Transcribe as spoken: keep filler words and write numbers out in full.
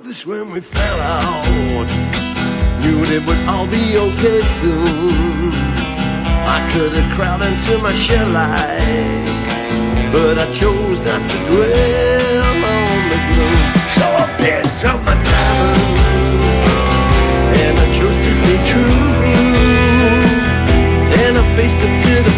this when we fell out. Knew it would all be okay soon. I could have crawled into my shell light, but I chose not to dwell on the gloom. So I picked up my diamonds, and I chose to stay true. And I faced up to the